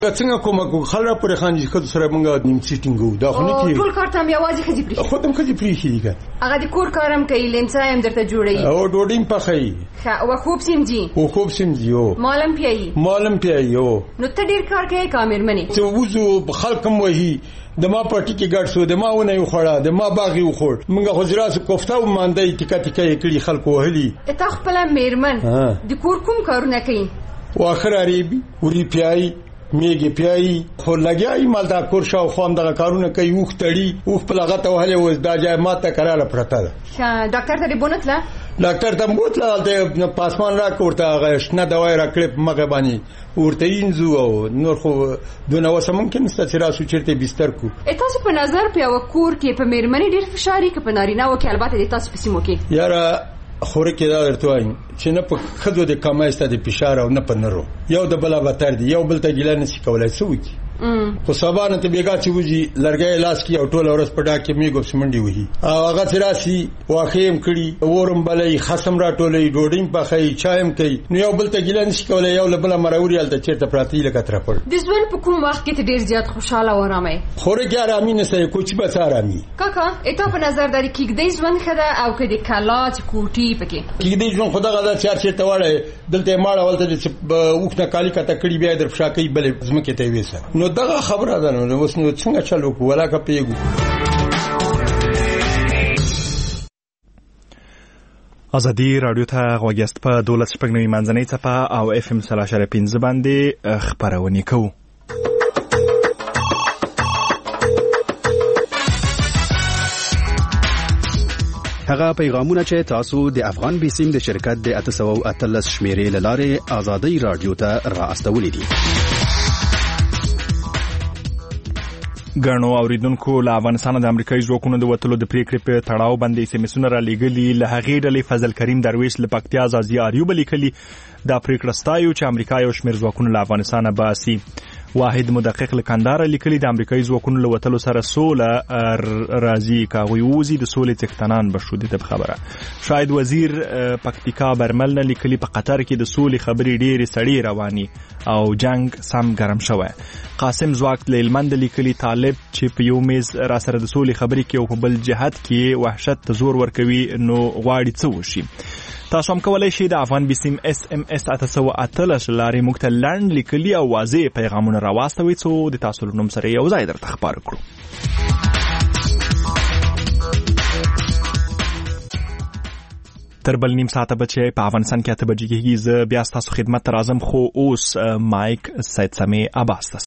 څنګه کومه خلک پرې خانجي خد سره موږ نیم سیټینګو دا خو نه کی ټول کار ته یوازې خدي پری خو تم خدي پری شي هغه د کور کارم کوي لمسا هم درته جوړي او ډوډۍ پخای او خوب سمجي مالم پیایي نو ته ډیر کار کوي کامرمنې ته وځو خلکم وਹੀ د ما پټی کې ګډ شو د ما ونه یو خړه د ما باغی وخور موږ خزراس کوفته و ماندې ټیکا کړي خلکو وهلي ته خپل میرمن د کور کوم کارونه کوي واخر عربي وري پیایي میګي پیایي خو لګیای مال دا کور شاو خوام دغه کارونه کوي وختړي په لغه ته وهله و دا جای ماته کراله پرته ده ډاکټر ته بونتله ډاکټر ته بوتله ته پاسمان را کوړه غشنه دوايي را کړې مګه باندې ورته اینځو او نور خو دونه وسه ممکن ست چې راسو چیرته بستر کو تاسو په نظر په وکور کې په میرمنې ډیر فشاري کې په نارینه او کې البته د تاسو په سیمو کې یاره خوره کې دا درته وایم چې نه په خدو د کمایسته د فشار او نه په نرو یو د بلا بتر دی یو بل ته ګیله نشي کولای څه وکی خو سبا نه ته بیګا چې وږي لړګي لاس کې او ټول ورځ پډا کې میګو سمنډي وਹੀ او هغه تراسي واخیم کړي ورم بلې خصم را ټولې ډوډۍ په خای چایم کوي نو یو بل ته ګیله نشي کولای یو بل مروري الته چیرته پراتی لکه تر پړ د ځوان په کوم وخت کې ډیر زیات خوشاله و آرامه خوره کې آرامي نه سې کوچ به آرامي کاکا اته په نظر داري کې د ځوان خدا او کې د کلاچ کوټي پکې کې د ځوان خدا غدا چیرته واړې دلته ماړه ولته چې وښنه کالی کته کړي بیا در فشاکې بلې زمکه ته وېسه نو دغه خبره ده نو اوس نو څنګه چلو کو ولا کا پیګو ازادي رادیو ته غوږیاست په 12 شپږ منځنۍ څپه او اف ام 3.15 باندې خبرونه کوو. هغه پیغامونه چې تاسو د افغان بیسیم د شرکت د 813 شمیرې لاره ازادي رادیو ته را استولې دي. ګڼو اوریدونکو له افغانستان د امریکایي ځواکونو د وټلو د پریکړې په تړاو باندې سیمسونه را لېږلي له هغې ډلې فضل کریم درویش له پکتیا ازازي اریوب لیکلي دا پریکړه ستایو چې امریکا یو شمېر ځواکونه له افغانستانه باسي. واحد مدقق لکندار لیکلي د امریکایي ځواکونو له وټلو سره سوله راځي کاغوي وزي د سولې څښتنان بشو د خبره. شاید وزیر پکتیکا برمل نه لیکلي په قطر کې د سولې خبرې ډېرې سړې رواني او جنگ سم ګرم شوی. قاسم زواک لیلمند لیکلي طالب چې په یو میز را سره د سولې خبرې کې او په بل جهت کې وحشت ته زور ورکوي نو غواړي څه وشي. تاسو هم کولای شئ د افغان بیسیم SMS 813 لارې موږ ته لنډ لیکلي او واضح پیغامونه راواستوئ څو د تاسو له نوم سره یو ځای درته خبر کړو. تر بل نیم ساعته بچي په افغانستان کې 8 بجې کېږي. زه بیا ستاسو خدمت ته راځم خو اوس مایک سید سمې عباس